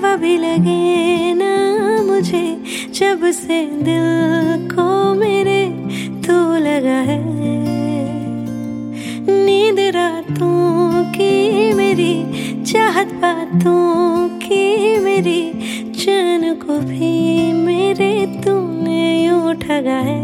दफा भी लगे ना मुझे, जब से दिल को मेरे तू लगा है। नींद रातों की मेरी, चाहत बातों की मेरी, चैन को भी मेरे तूने यूं ठगा है।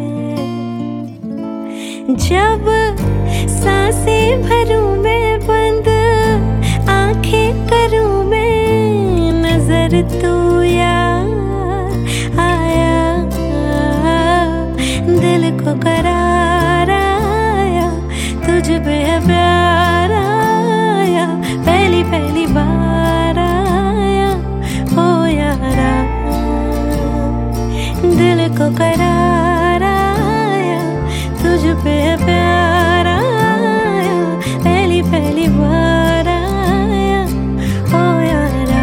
जब सांसें भरूं मैं बंद, आंखें करूं मैं, नजर तू यार आया, दिल को करार आया, तुझ पे प्यार आया, पहली पहली बार आया हो यारा। दिल को करार आया, तुझ पे प्यार आया, पहली पहली बार आया हो यारा।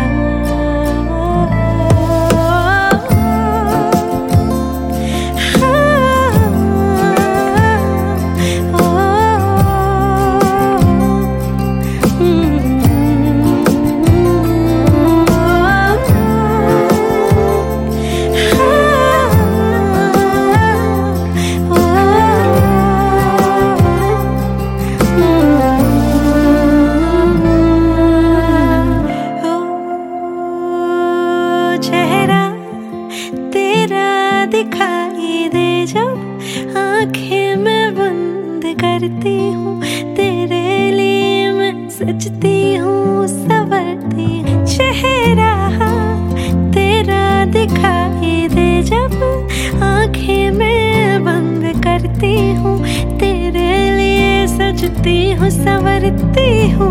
दिखाई दे जब आंखें मैं बंद करती हूँ, तेरे लिए मैं सजती हूँ, संवरती हूँ। चेहरा तेरा दिखाई दे जब आंखें मैं बंद करती हूँ, तेरे लिए सजती हूँ, संवरती हूँ।